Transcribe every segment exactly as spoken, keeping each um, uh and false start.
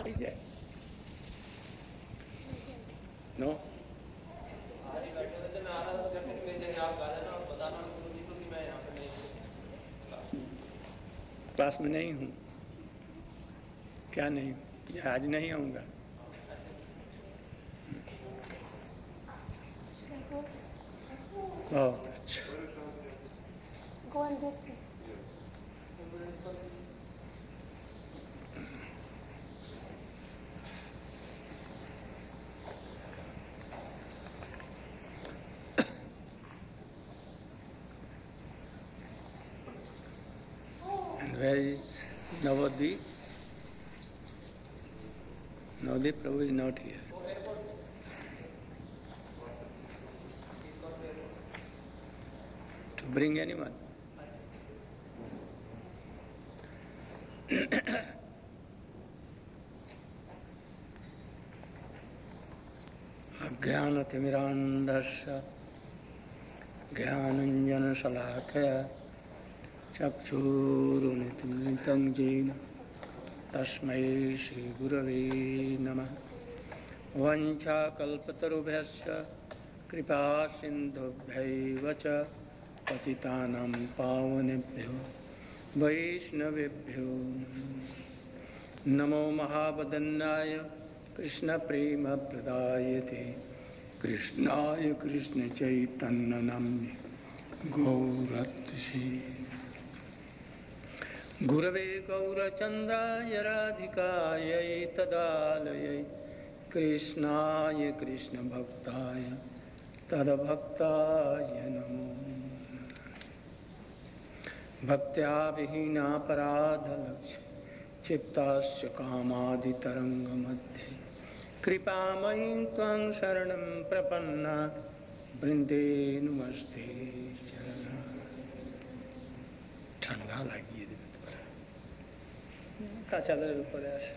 Is it? No? Class में नहीं हूँ। क्या नहीं हूँ? आज नहीं आऊँगा। बहुत अच्छा। And where is Navadvip? Navadvip Prabhu is not here. To bring anyone? Ajnanatimirandhasya Jnananjana-salakaya Chakshurunitimitam jena Tasmai Shri Gurave Namah. Vancha kalpatarubhyasya Kripa sindhubhyaiva cha Patitanam pavanebhyo Vaishnavebhyo Namo Mahabadanyaya Krishna Prema Pradayate Krishnaya Krishna Chaitanya Namni Gauratsi Gurave Gaurachandraya Radhikaya Tadalayai Krishnaya Krishna Bhaktaya Tadabhaktaya Namo Bhaktya Vihina Paradha Lakshya Chittasya Kamadi Taranga Madhye Kripamayin Tvang Sharanam Prapanna Brinde Namaste Charana. ठंडा लगी है का चादर ऊपर ऐसे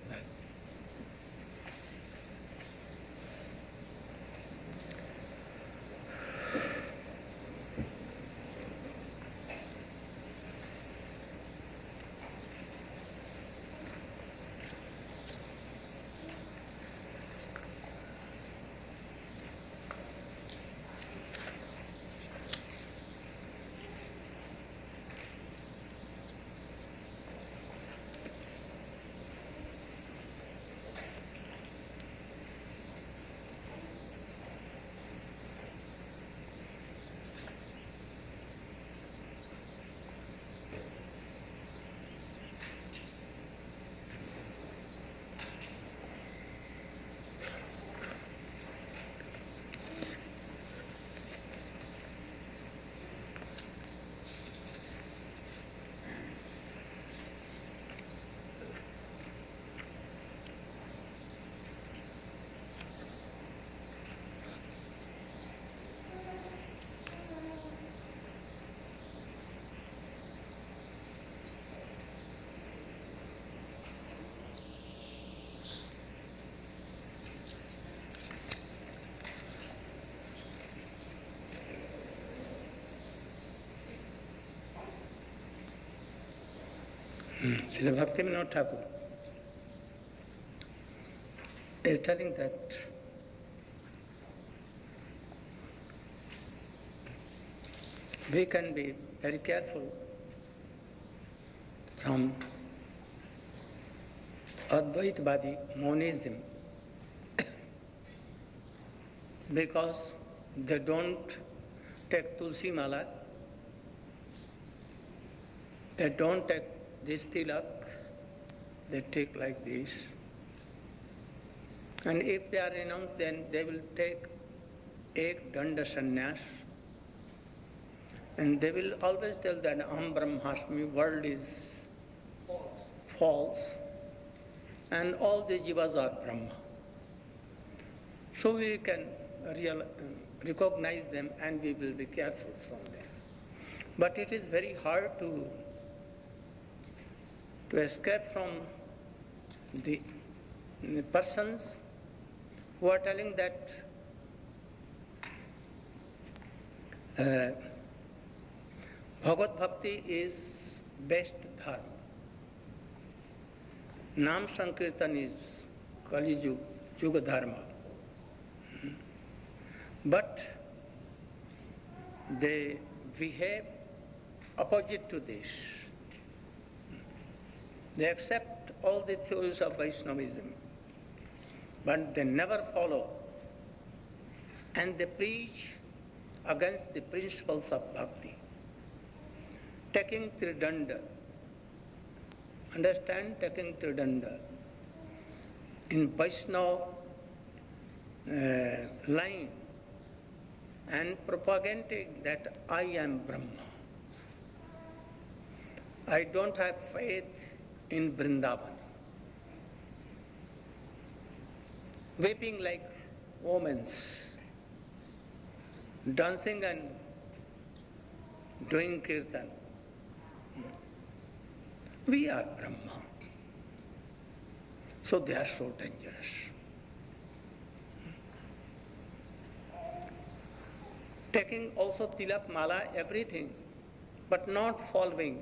Srila Bhaktivinoda Thakur is telling that we can be very careful from Advaitavadi monism because they don't take Tulsi Mala, they don't take this tilak, they take like this. And if they are renounced, then they will take ek danda sannyas. And they will always tell that Aham Brahmasmi, world is false. false. And all the jivas are Brahma. So we can real, recognize them and we will be careful from them. But it is very hard to to escape from the, the persons who are telling that uh, Bhagavad Bhakti is best dharma. Nam Sankirtan is Kali Yuga, Yuga Dharma. But they behave opposite to this. They accept all the theories of Vaishnavism, but they never follow. And they preach against the principles of bhakti. Taking Tridanda, understand taking Tridanda, in Vaishnava uh, line, and propagating that I am Brahma. I don't have faith in Vrindavan. Weeping like women, dancing and doing kirtan. We are Brahma. So they are so dangerous. Taking also tilak, mala, everything, but not following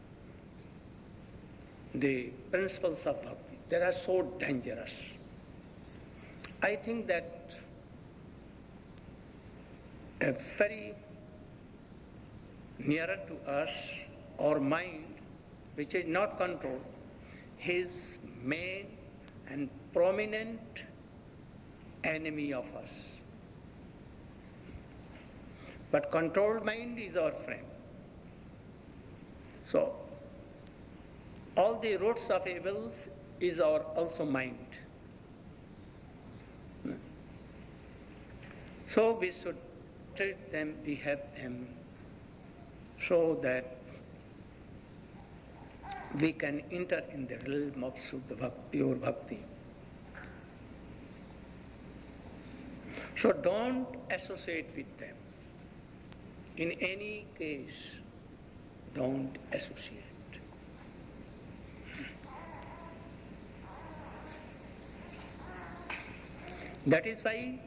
the principles of bhakti. They are so dangerous. I think that a very nearer to us, our mind, which is not controlled, his main and prominent enemy of us. But controlled mind is our friend. So, all the roots of evils is our also mind. So we should treat them, behave them, so that we can enter in the realm of Shuddha Bhakti, pure Bhakti. So don't associate with them. In any case, don't associate. That is why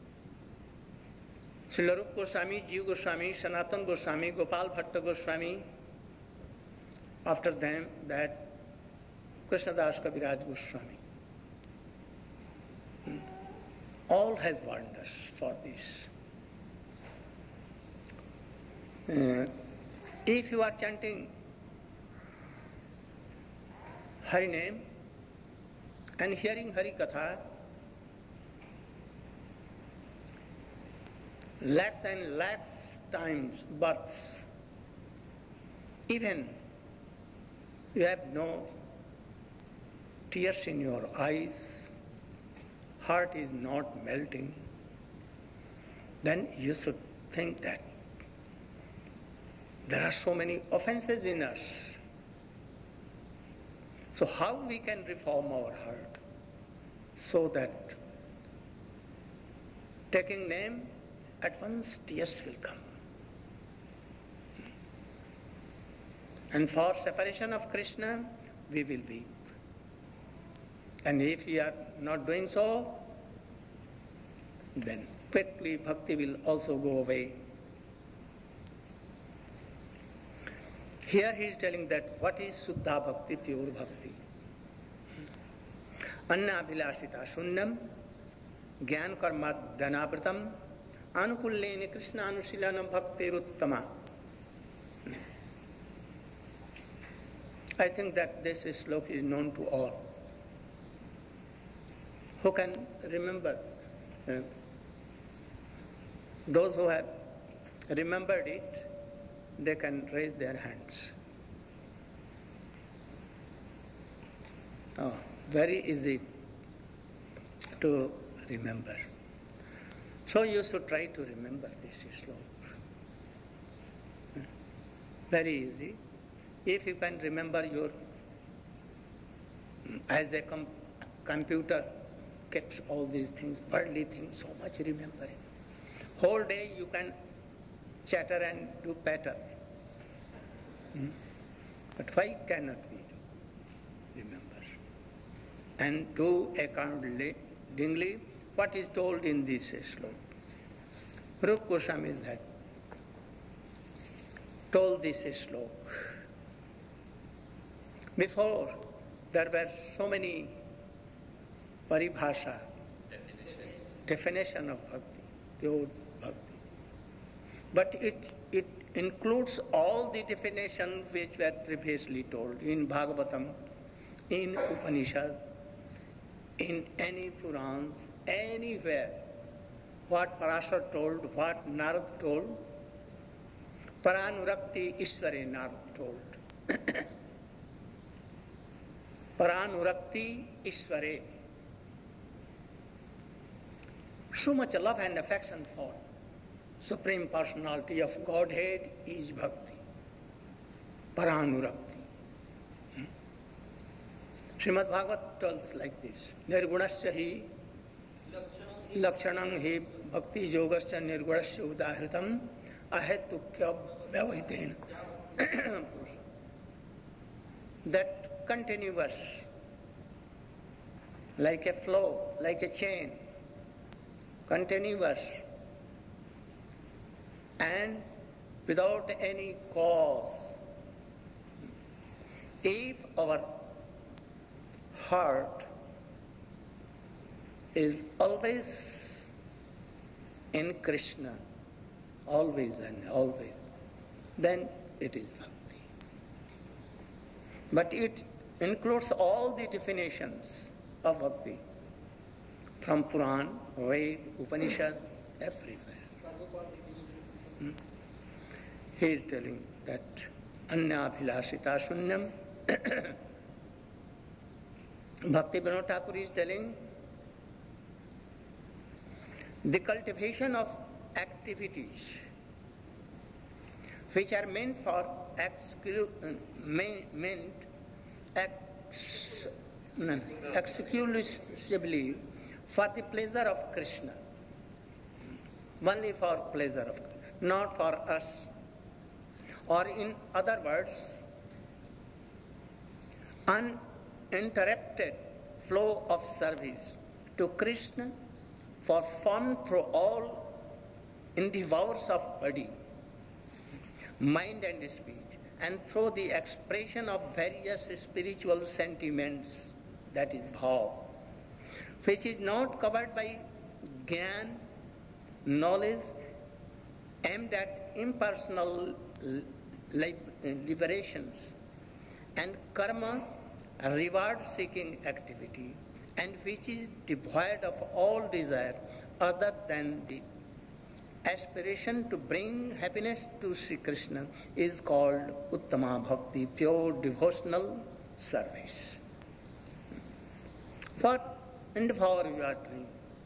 Srila Rupa Goswami, Jiva Goswami, Sanatana Goswami, Gopal Bhatta Goswami, after them that Krishnadas Kaviraj Goswami, all has warned us for this. Uh, if you are chanting Hari name and hearing Hari Katha, lakhs and lakhs times births, even you have no tears in your eyes, heart is not melting, then you should think that there are so many offenses in us. So how we can reform our heart so that taking name, at once tears will come. And for separation of Krishna, we will weep. And if we are not doing so, then quickly bhakti will also go away. Here he is telling that what is Shuddha Bhakti, pure Bhakti. Anna Abhilashita Shunyam, Gyan Karma Dhanapratam, Anukulleni Krishna Anusilanam Bhaktiruttama. I think that this sloka is known to all. Who can remember? Uh, those who have remembered it, they can raise their hands. Oh, very easy to remember. So you should try to remember this sloka. Very easy. If you can remember your, as a com- computer keeps all these things, worldly things, so much remembering. Whole day you can chatter and do patter. Hmm? But why cannot we do? Remember. And do accordingly what is told in this sloka. Rupa Goswami had told this sloka. Before there were so many paribhasha, definition of bhakti, pure bhakti. But it, it includes all the definitions which were previously told in Bhagavatam, in Upanishad, in any Purans, anywhere. What Parashar told, what Narad told, Paranurakti Ishware Narad told. Paranurakti Ishware. So much love and affection for Supreme Personality of Godhead is bhakti. Paranurakti. Hmm? Srimad Bhagavat tells like this. Nirgunasya hi lakshanam hi bhakti yogasya nirgunasya udahritam ahetukya vyavahitena. That continuous, like a flow, like a chain, continuous and without any cause. If our heart is always in Krishna, always and always, then it is bhakti. But it includes all the definitions of bhakti from Puran, Ved, Upanishad, everywhere. Hmm? He is telling that Anyabhilashita Shunyam. Bhakti Vinod Thakur is telling the cultivation of activities which are meant for exclu- meant ex- no, exclusively for the pleasure of Krishna, only for pleasure of Krishna, not for us. Or in other words, uninterrupted flow of service to Krishna performed through all endeavors of body, mind and speech, and through the expression of various spiritual sentiments, that is bhav, which is not covered by gyan, knowledge, aimed at impersonal liberations, and karma, reward-seeking activity, and which is devoid of all desire other than the aspiration to bring happiness to Sri Krishna, is called Uttama Bhakti, pure devotional service. What endeavor you are doing,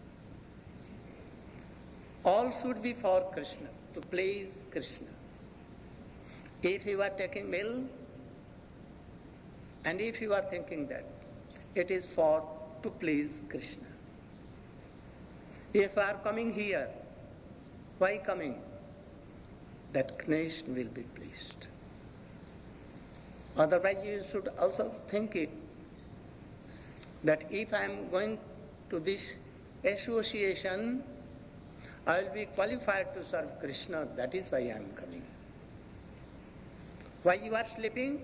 all should be for Krishna, to please Krishna. If you are taking meal, and if you are thinking that it is for to please Krishna. If you are coming here, why coming? That Krishna will be pleased. Otherwise you should also think it, that if I am going to this association, I will be qualified to serve Krishna, that is why I am coming. Why you are sleeping?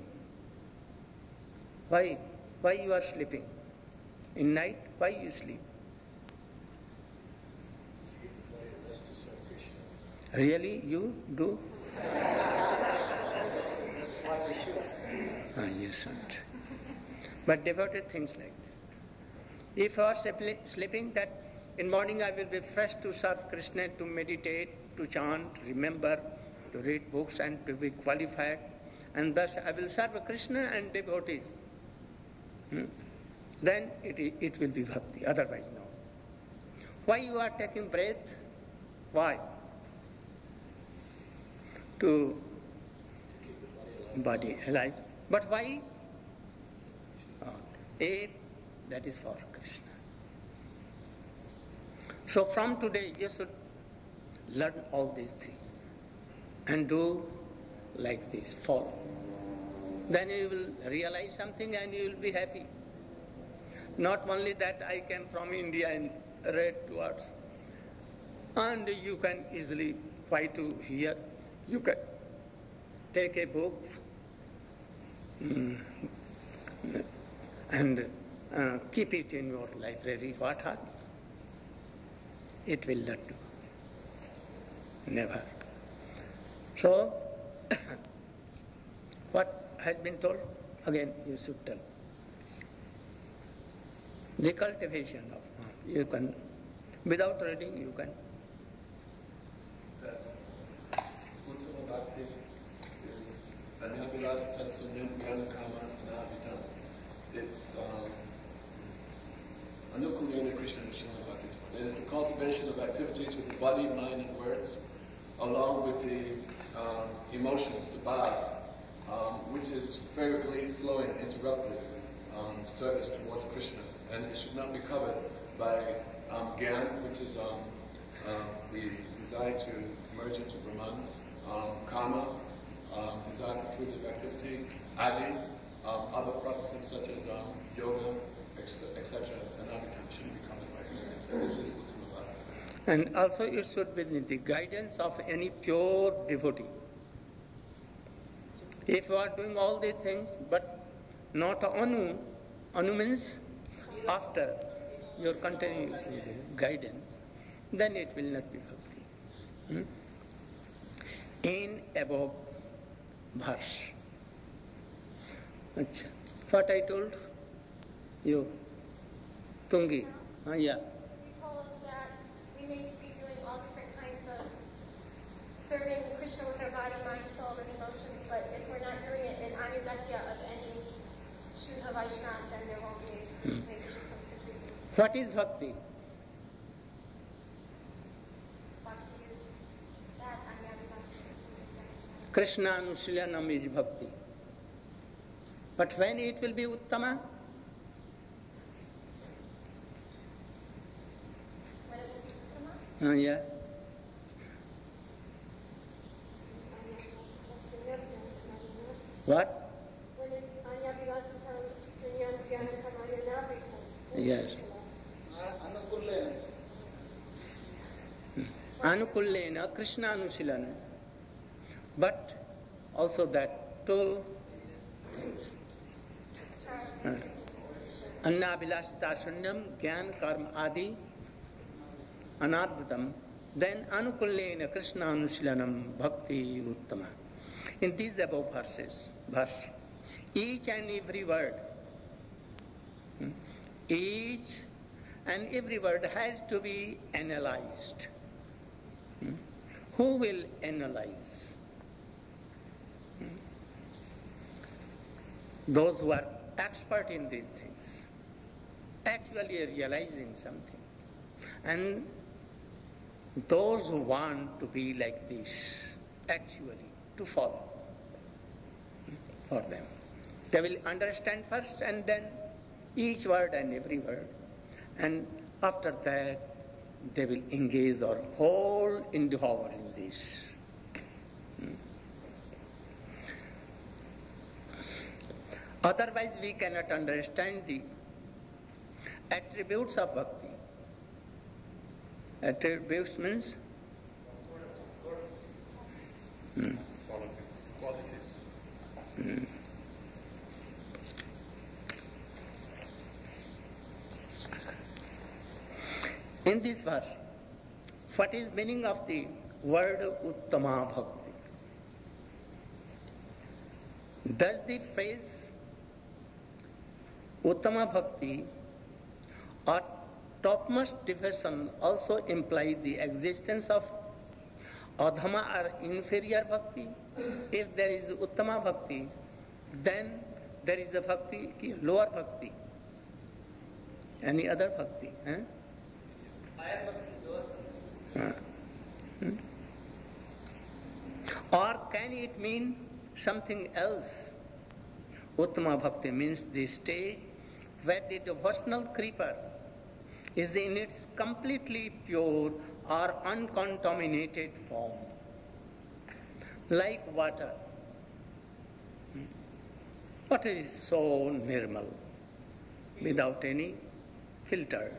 Why? Why you are sleeping? In night, why you sleep? Really, you do? Ah, you shouldn't. But devotee thinks like that. If you are sleeping, that in morning I will be fresh to serve Krishna, to meditate, to chant, remember, to read books and to be qualified, and thus I will serve Krishna and devotees. Hmm? Then it, it will be bhakti, otherwise no. Why you are taking breath? Why? To body alive. But why? Uh, eight, that is for Krishna. So from today you should learn all these things and do like this, follow. Then you will realize something and you will be happy. Not only that I came from India and read words, and you can easily try to hear. You can take a book mm, and uh, keep it in your library. What harm? It will not do. Never. So, what has been told? Again, you should tell. The cultivation of mind. You can, without reading, you can. That Uttama Bhakti is Anyabilasita Sunyam Jnanakama Navitam. It's um, Anukulena Krishna Nishana Bhakti. It is the cultivation of activities with the body, mind, and words, along with the um, emotions, the bhava, um, which is variably flowing, interrupted um, service towards Krishna. And it should not be covered by um, Gyan, which is um, uh, the desire to merge into Brahman, um, Kama, um, desire for fruitive activity, Adi, um, other processes such as um, yoga, et cetera, and Abhidhamma shouldn't be covered by these things. And this is Uttama Bhakti. And also it should be the guidance of any pure devotee. If you are doing all these things, but not anu, anu means after your continuing guidance, then it will not be bhakti. Hmm? In above verse. Achha. What I told you? Tungi. Ah, yeah. You told us that we may be doing all different kinds of serving Krishna with our body, mind, soul, and emotions, but if we're not doing it in anugatya of any Shuddha Vaishnava, then there won't be Hmm. maybe just some security. What is bhakti? Bhakti is that Krishna Anushilyanam is bhakti. But when it will be uttama? When it will be uttama? Uh, yeah. What? When it's anyabilasita sunyam jnanakamaya navritam. Yes. Anukullena, Krishna Anushilana. But also that two uh, Anna Abhilasita Shunyam, Gyan, Karma, Adi, Anadvatam, then Anukullena, Krishna Anushilanam, Bhakti, Uttama. In these above verses, verse, each and every word, hmm, each and every word has to be analyzed. Hmm? Who will analyze? Hmm? Those who are expert in these things, actually realizing something. And those who want to be like this, actually, to follow hmm, for them. They will understand first and then each word and every word. And after that, they will engage or whole endeavor in this. Hmm. Otherwise, we cannot understand the attributes of bhakti. Attributes means hmm. Qualities. Hmm. In this verse, what is meaning of the word Uttama Bhakti? Does the phrase Uttama Bhakti or topmost division also imply the existence of Adhama or inferior Bhakti? If there is Uttama Bhakti, then there is a Bhakti, lower Bhakti. Any other Bhakti? Eh? Uh, hmm? Or can it mean something else? Uttama Bhakti means the stage where the devotional creeper is in its completely pure or uncontaminated form, like water. Hmm? Water is so nirmal, without any filtered.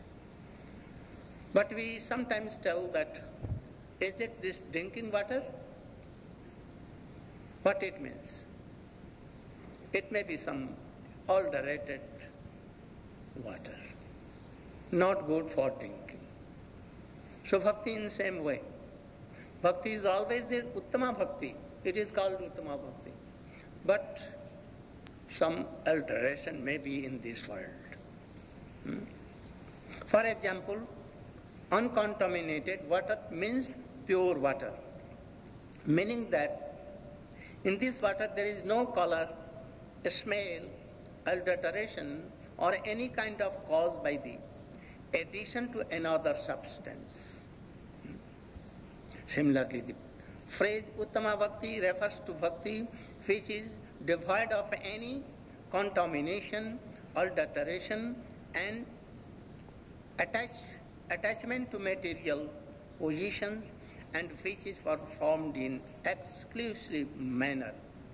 But we sometimes tell that, is it this drinking water? What it means? It may be some adulterated water, not good for drinking. So bhakti in the same way. Bhakti is always there, Uttama Bhakti. It is called Uttama Bhakti. But some alteration may be in this world. Hmm? For example, uncontaminated water means pure water, meaning that in this water there is no color, smell, adulteration or any kind of cause by the addition to another substance. Hmm? Similarly, the phrase Uttama Bhakti refers to bhakti which is devoid of any contamination, adulteration and attach, attachment to material positions, and which is performed in exclusive manner.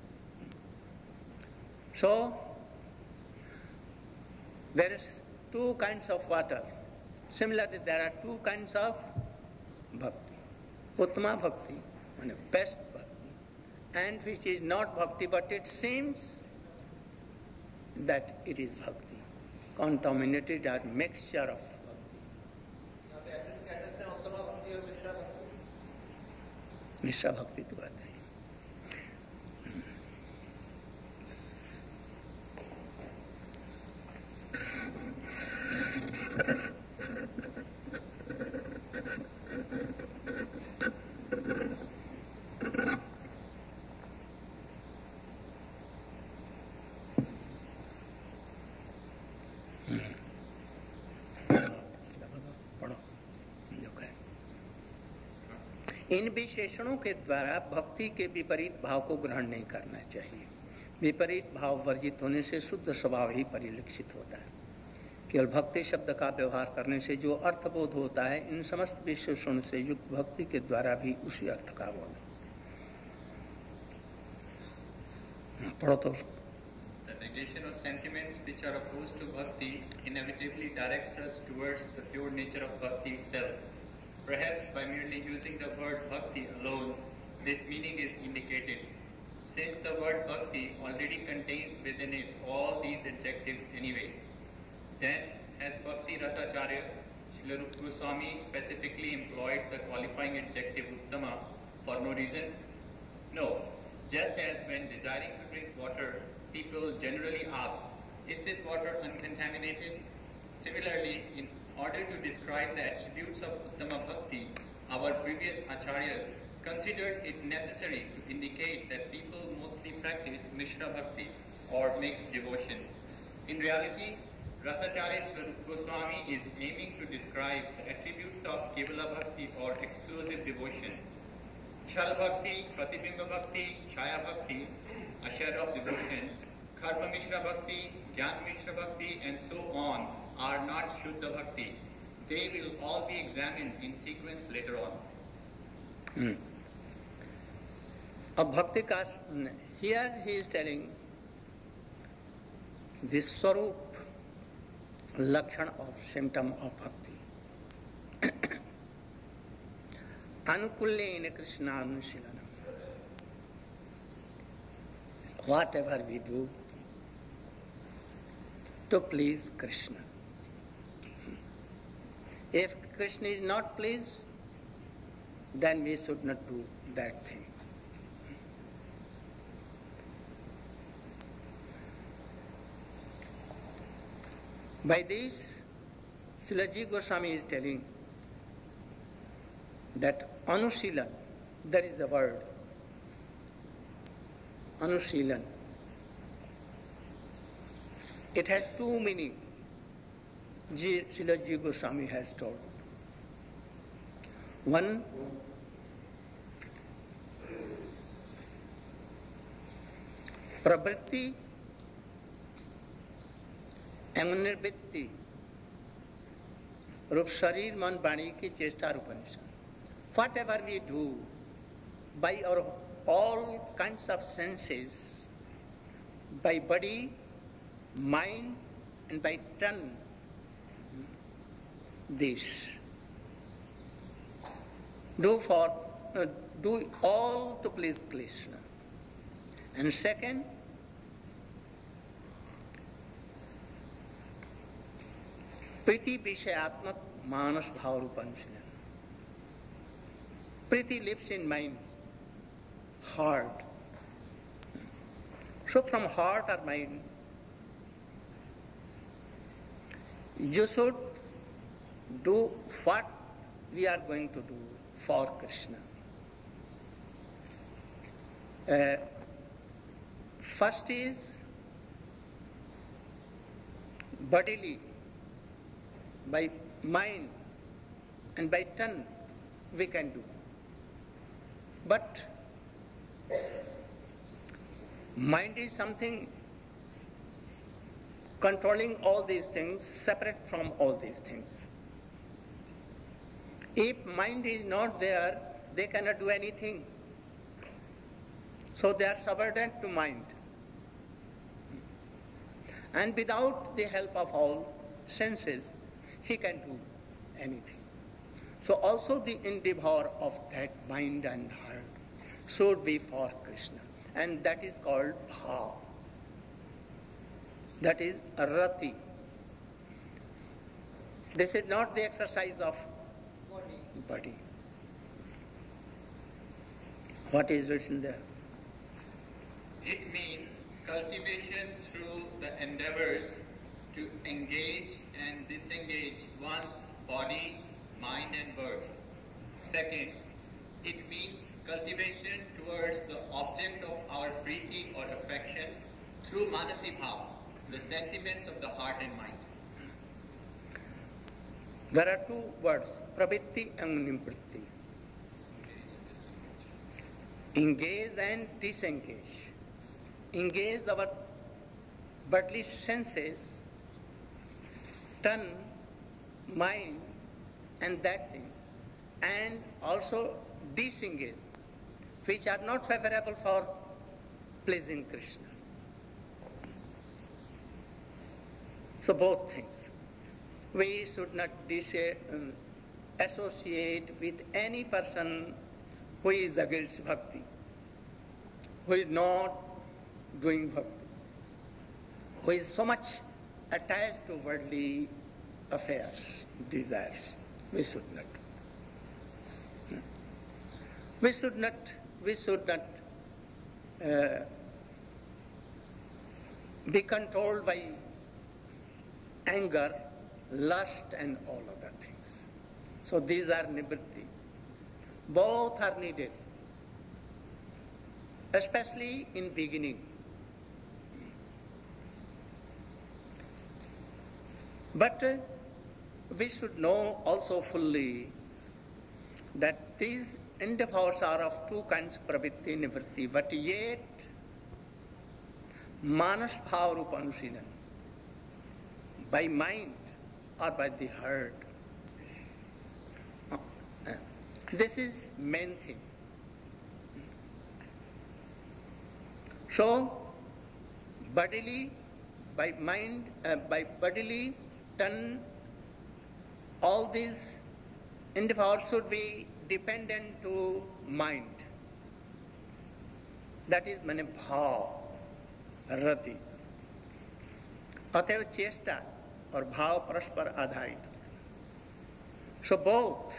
So, there is two kinds of water. Similarly, there are two kinds of bhakti. Uttama Bhakti, best bhakti, and which is not bhakti, but it seems that it is bhakti, contaminated or mixture of Mishra भक्ति तो कहते हैं. इन विशेषणों के द्वारा भक्ति के विपरीत भाव को ग्रहण नहीं करना चाहिए. विपरीत भाव वर्जित होने से शुद्ध स्वभाव ही परिलक्षित होता है. केवल भक्ति शब्द का व्यवहार करने से जो अर्थबोध होता है, इन समस्त विशेषणों से युक्त भक्ति के द्वारा भी उसी अर्थ का बोध. पढ़ो तो. The negation of sentiments which are opposed to bhakti inevitably directs us towards the pure nature of bhakti itself. Perhaps by merely using the word bhakti alone, this meaning is indicated. Since the word bhakti already contains within it all these adjectives anyway, then has Bhakti Rasacharya Srila Rupa Goswami specifically employed the qualifying adjective Uttama for no reason? No. Just as when desiring to drink water, people generally ask, is this water uncontaminated? Similarly, in order to describe the attributes of Uttama Bhakti, our previous acharyas considered it necessary to indicate that people mostly practice Mishra Bhakti or mixed devotion. In reality, Rasacharya Swarup Goswami is aiming to describe the attributes of Kevala Bhakti or exclusive devotion. Chal Bhakti, Pratibimba Bhakti, Chaya Bhakti, a share of devotion, Karma Mishra Bhakti, Jnana Mishra Bhakti, and so on are not Shuddha Bhakti. They will all be examined in sequence later on. Hmm. Of Bhakti caste, here he is telling this Swarup, Lakshan of symptom of Bhakti. Anukullena Krishna Anusilanam. Whatever we do to please Krishna. If Krishna is not pleased, then we should not do that thing. By this, Srila Ji Goswami is telling that Anusilan, that is the word, Anusilan. It has two meanings. Ji, Srila Ji Goswami has told. One, pravritti and nirvitti, रूप शरीर मन वाणी की चेष्टा रूपनिषद. Whatever we do by our all kinds of senses, by body, mind, and by tongue, this do for uh, do all to please Krishna. And second, Priti Vishayatmak Manas Bhavarupansinan. Priti lives in mind, heart. So from heart or mind, you should do what we are going to do for Krishna. Uh, first is bodily, by mind and by tongue we can do. But mind is something controlling all these things, separate from all these things. If mind is not there, they cannot do anything. So they are subordinate to mind. And without the help of all senses, he can do anything. So also the endeavor of that mind and heart should be for Krishna. And that is called bhav. That is rati. This is not the exercise of body. What is written there? It means cultivation through the endeavors to engage and disengage one's body, mind and words. Second, it means cultivation towards the object of our preeti or affection through manasi bhav, the sentiments of the heart and mind. There are two words, pravitti and nivritti. Engage and disengage. Engage our bodily senses, tongue, mind, and that thing, and also disengage, which are not favorable for pleasing Krishna. So both things. We should not dis- um, associate with any person who is against bhakti, who is not doing bhakti, who is so much attached to worldly affairs, desires. We should not. We should not, we should not uh, be controlled by anger, lust and all other things. So these are nivritti. Both are needed, especially in beginning. But uh, we should know also fully that these endeavors are of two kinds, pravitti, nivritti, but yet manas bhava rupanusidan, by mind or by the heart. This is main thing. So, bodily, by mind, uh, by bodily, tongue, all these endeavors should be dependent to mind. That is mane bhav, rati. अतएव चेष्टा और भाव परस्पर आधारित. So both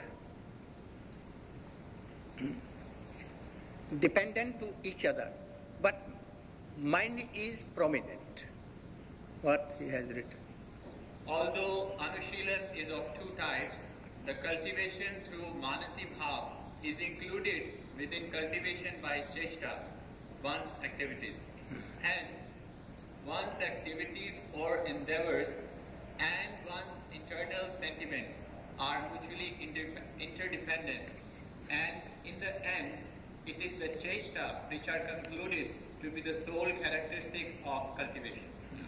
dependent to each other, but mind is prominent. What he has written. Although Anushilan is of two types, the cultivation through manasi bhav is included within cultivation by cheshta, one's activities. Hence, one's activities or endeavors and one's internal sentiments are mutually interdependent, and in the end, it is the cheshta which are concluded to be the sole characteristics of cultivation.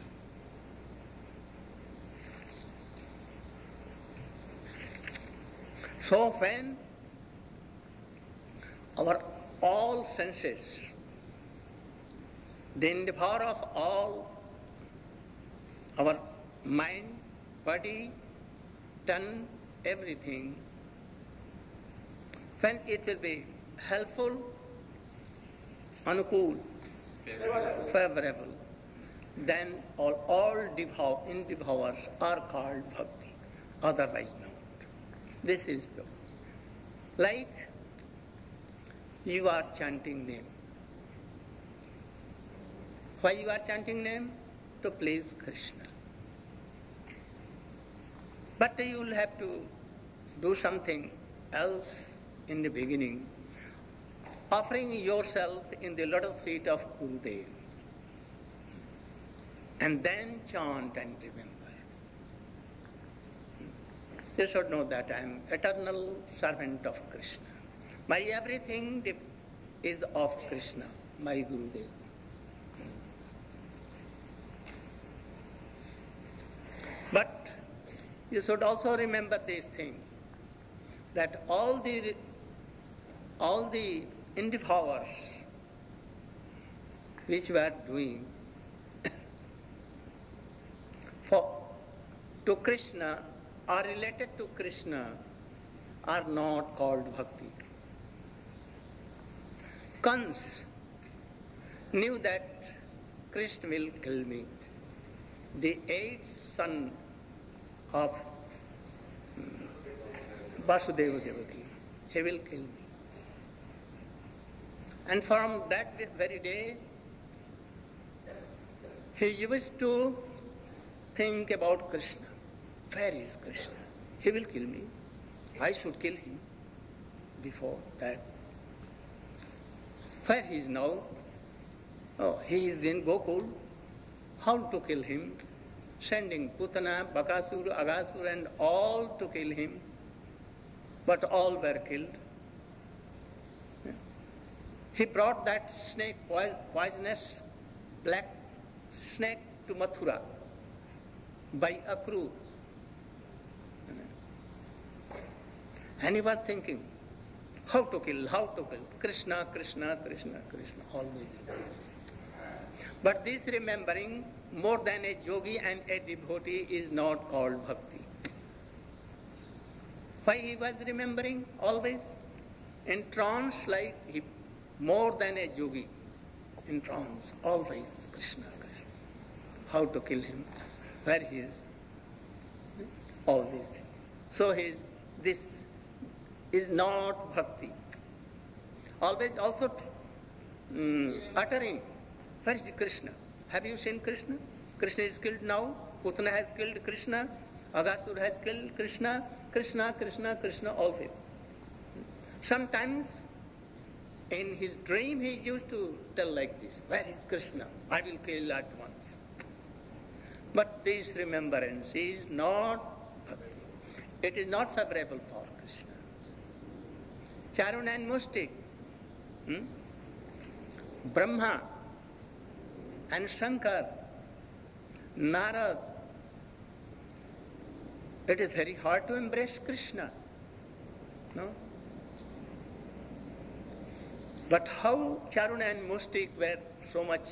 So when our all senses, the endeavor of all our mind, body, tongue, everything, when it will be helpful, anukul, favorable, then all, all devour, endeavors are called bhakti. otherwise not. This is pure. Like you are chanting name. Why you are chanting name? To please Krishna. But you will have to do something else in the beginning, offering yourself in the lotus feet of Gurudev, and then chant and remember. You should know that I am eternal servant of Krishna. My everything is of Krishna, my Gurudev. But you should also remember this thing, that all the all the endeavors which we are doing for to Krishna are related to Krishna are not called bhakti. Kans knew that Krishna will kill me. The eighth son of Vasudeva Devaki, he will kill me. And from that very day, he used to think about Krishna. Where is Krishna? He will kill me. I should kill him before that. Where he is now? Oh, he is in Gokul. How to kill him? Sending Putana, Bakasur, Agasur and all to kill him. But all were killed. He brought that snake, poisonous black snake, to Mathura by a crew. And he was thinking, how to kill, how to kill. Krishna, Krishna, Krishna, Krishna, always. But this remembering more than a yogi and a devotee is not called bhakti. Why he was remembering always? In trance, like he, more than a yogi. In trance, always Krishna, Krishna. How to kill him, where he is, all these things. So his, this is not bhakti. Always also um, uttering, where is Krishna? Have you seen Krishna? Krishna is killed now. Putana has killed Krishna. Agasur has killed Krishna. Krishna, Krishna, Krishna, always. Sometimes in his dream he used to tell like this, where is Krishna? I will kill at once. But this remembrance is not bhakti. It is not favorable for Krishna. Charuna and Mushtik, hmm? Brahma and Shankar, Narad, it is very hard to embrace Krishna. No? But how Charuna and Mushtik were so much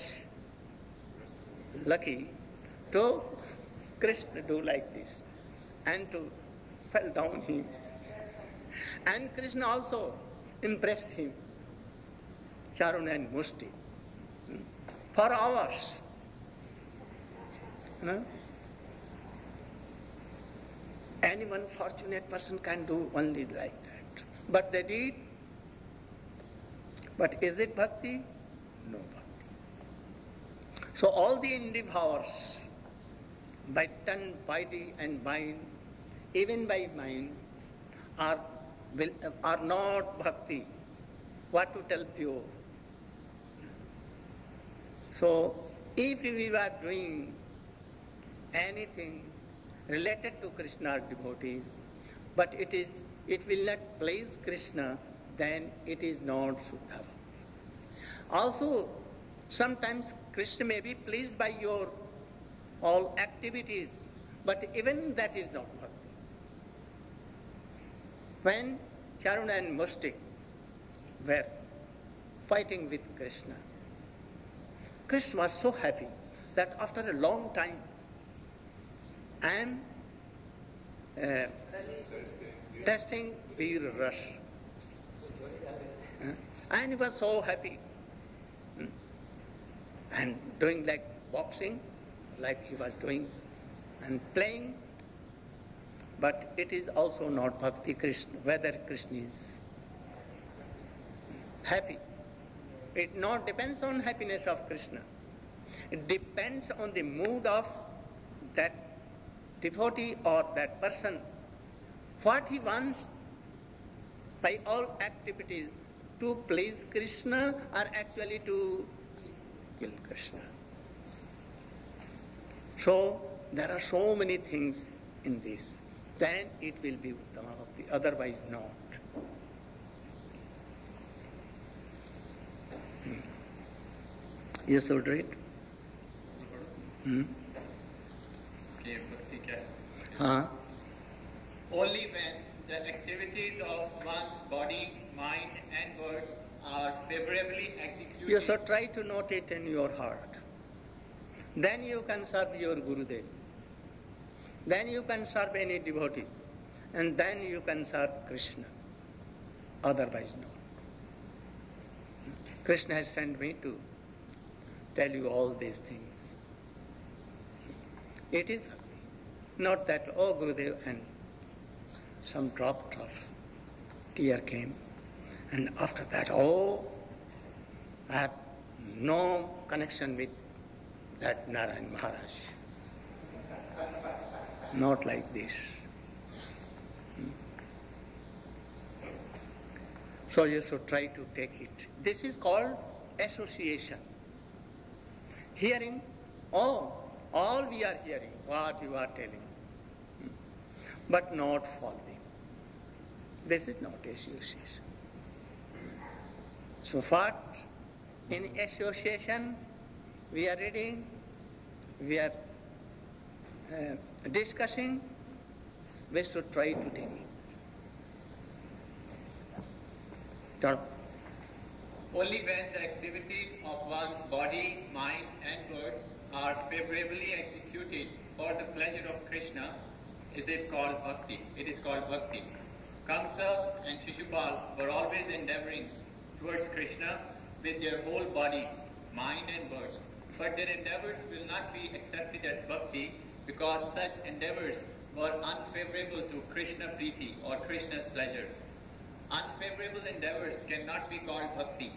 lucky to Krishna do like this and to fell down him. And Krishna also impressed him, Charuna and Mushtik, for hours. No? Any one fortunate person can do only like that. But they did. But is it bhakti? No bhakti. So all the endeavors by tongue, body and mind, even by mind, are, will, are not bhakti. What to tell pure? So if we are doing anything related to Krishna or devotees, but it is it will not please Krishna, then it is not Shuddha. Also, sometimes Krishna may be pleased by your all activities, but even that is not bhakti. When Charuna and Mushtik were fighting with Krishna, Krishna was so happy that after a long time, I am uh, testing Veer Ras. Uh, and he was so happy. Hmm? And doing like boxing, like he was doing, and playing. But it is also not Bhakti Krishna, whether Krishna is happy. It not depends on happiness of Krishna. It depends on the mood of that devotee or that person, what he wants by all activities, to please Krishna or actually to kill Krishna. So there are so many things in this. Then it will be Uttama Bhakti, otherwise not. Hmm. You should read. Hmm? Okay, Bhakti kya hai? Huh? Only when the activities of one's body, mind and words are favorably executed. You should try to note it in your heart. Then you can serve your Gurudev. Then you can serve any devotee. And then you can serve Krishna. Otherwise no. Krishna has sent me to tell you all these things. It is not that, oh Gurudev, and some drop of tear came, and after that, oh, I have no connection with that Narayan Maharaj. Not like this. So you should try to take it. This is called association. Hearing, oh, all we are hearing, what you are telling, but not following. This is not association. So what in association we are reading, we are uh, discussing, we should try to take it. Turn. Only when the activities of one's body, mind and words are favorably executed for the pleasure of Krishna is it called bhakti. It is called bhakti. Kamsa and Shishupal were always endeavoring towards Krishna with their whole body, mind and words. But their endeavors will not be accepted as bhakti because such endeavors were unfavorable to Krishna Priti or Krishna's pleasure. Unfavorable endeavors cannot be called bhakti.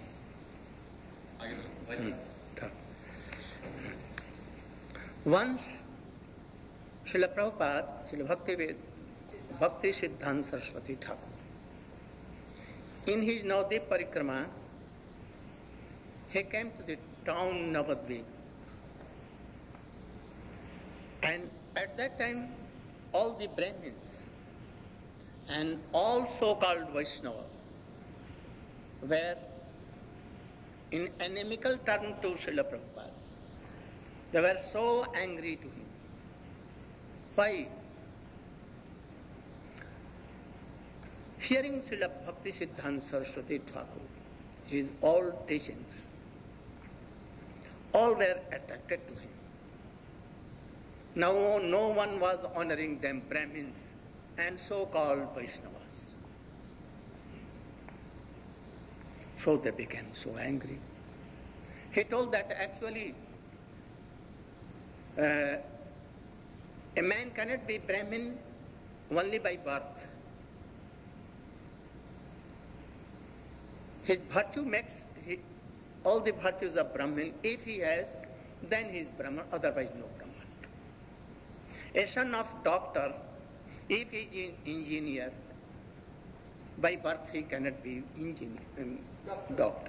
Hmm. Once, Srila Prabhupada, Srila Bhakti, Bhakti Siddhanta Saraswati Thakur, in his Navadvip Parikrama, he came to the town Navadvip. And at that time, all the Brahmins and all so-called Vaishnava were in inimical term to Srila Prabhupada. They were so angry to him. Why? Hearing Srila Bhakti Siddhanta Saraswati Thakur, his all teachings, all were attracted to him. Now no one was honoring them, Brahmins and so-called Vaishnavas. So they became so angry. He told that actually uh, a man cannot be Brahmin only by birth. His virtue makes he, all the virtues of Brahmin. If he has, then he is Brahman, otherwise no Brahman. A son of doctor, if he is engineer, by birth he cannot be engineer, um, doctor.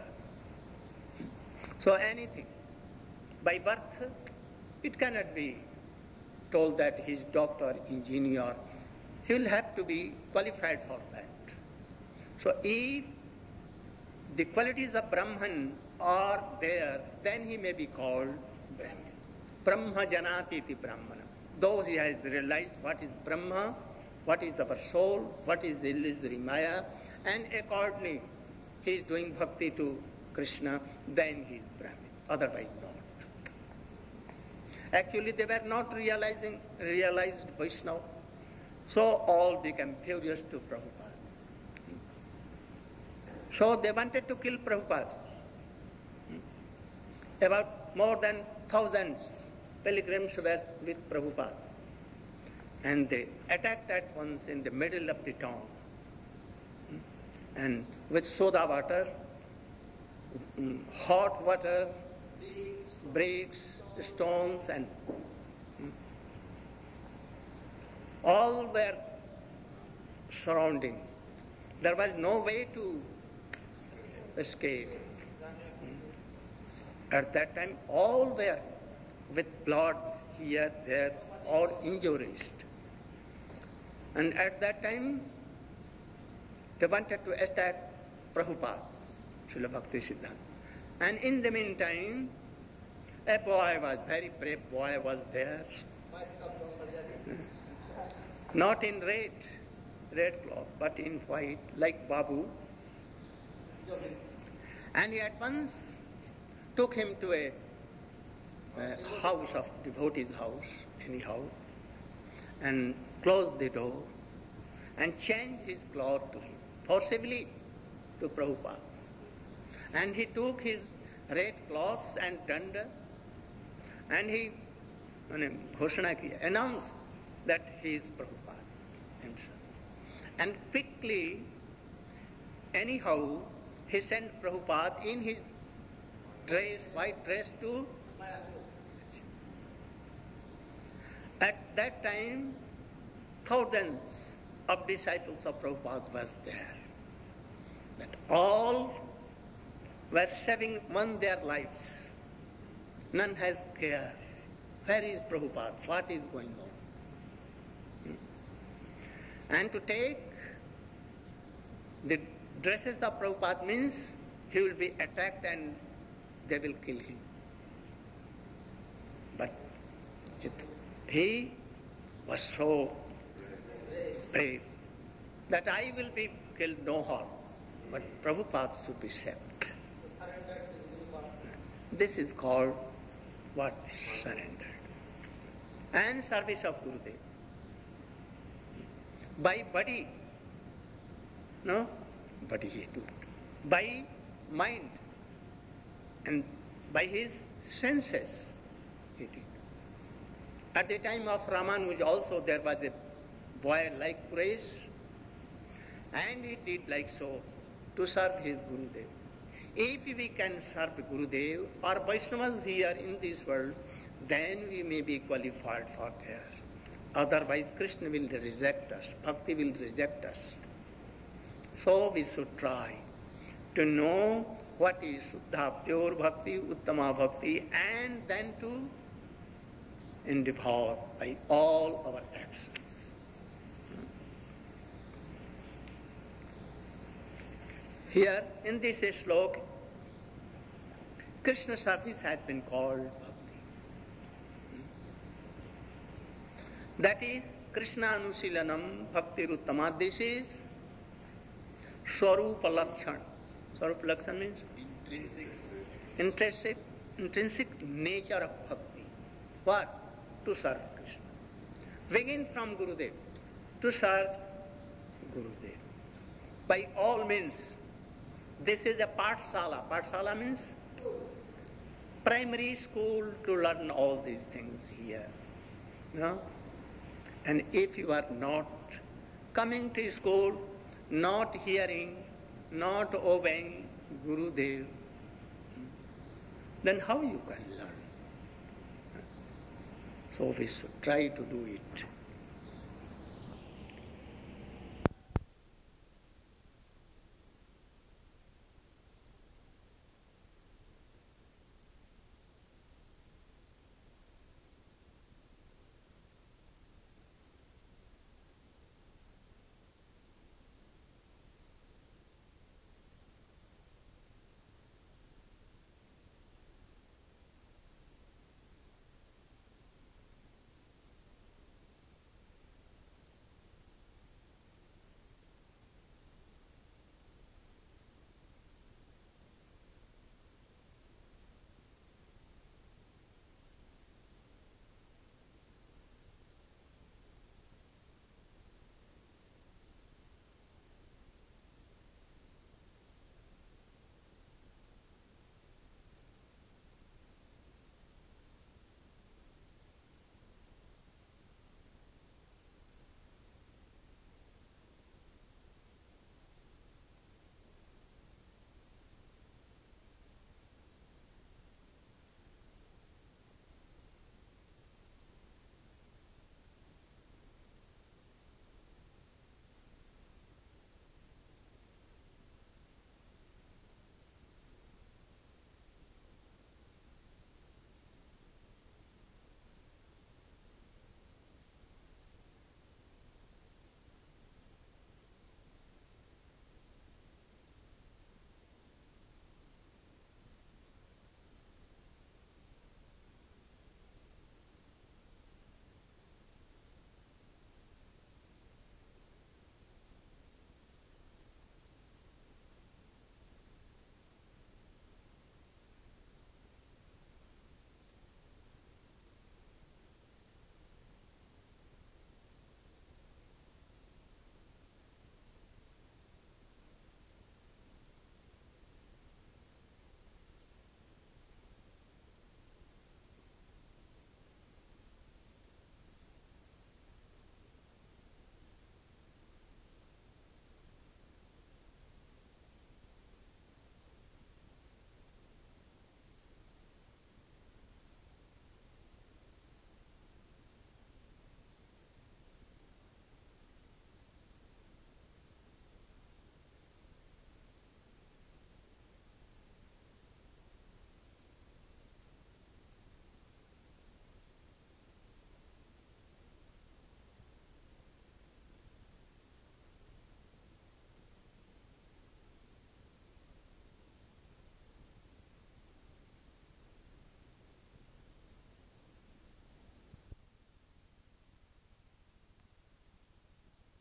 So anything, by birth, it cannot be told that he is doctor, engineer. He will have to be qualified for that. So if the qualities of Brahman are there, then he may be called Brahman. Brahma janati iti Brahmana. Though he has realized what is Brahma, what is our soul, what is illusory Maya, and accordingly he is doing bhakti to Krishna, then he is Brahmin. Otherwise not. Actually they were not realizing, realized Vaishnava. So all became furious to Prabhupada. So they wanted to kill Prabhupada. About more than thousands pilgrims were with Prabhupada. And they attacked at once in the middle of the town. And with soda water, hot water, bricks, stones, and all were surrounding. There was no way to escape. At that time, all were with blood here, there, or injuries. And at that time, they wanted to attack Prabhupada, Srila Bhakti Siddhanta. And in the meantime, a boy was, very brave boy was there. Not in red, red cloth, but in white, like Babu. And he at once took him to a, a house of devotee's house, anyhow, and closed the door and changed his cloth to him, forcibly to Prabhupada. And he took his red cloths and danda, and he Ghoshana kiya, announced that he is Prabhupada himself. And quickly, anyhow, he sent Prabhupada in his dress, white dress to. At that time, thousands of disciples of Prabhupada was there. But all were saving one their lives. None has care. Where is Prabhupada? What is going on? Hmm? And to take the dresses of Prabhupada means he will be attacked and they will kill him. But it, he was so brave that I will be killed, no harm, but Prabhupada should be saved. This is called what? Surrender. And service of Gurudev. By body, no? Body he took. By mind and by his senses he did. At the time of Ramanuja also there was a boy like Quraish, and he did like so to serve his Gurudev. If we can serve Gurudev or Vaishnavas here in this world, then we may be qualified for there. Otherwise Krishna will reject us, Bhakti will reject us. So we should try to know what is Shuddha, pure Bhakti, Uttama Bhakti, and then to endeavor by all our actions. Here in this slok, Krishna service has been called Bhakti. That is Krishna Anusilanam Bhakti Ruttama. This is Swarupa Lakshan. Swarupa Lakshan means intrinsic. intrinsic intrinsic nature of Bhakti. What? To serve Krishna. Begin from Gurudev. To serve Gurudev. By all means. This is a Pathsala. Pathsala means primary school to learn all these things here. No? And if you are not coming to school, not hearing, not obeying Gurudev, then how you can learn? So we should try to do it.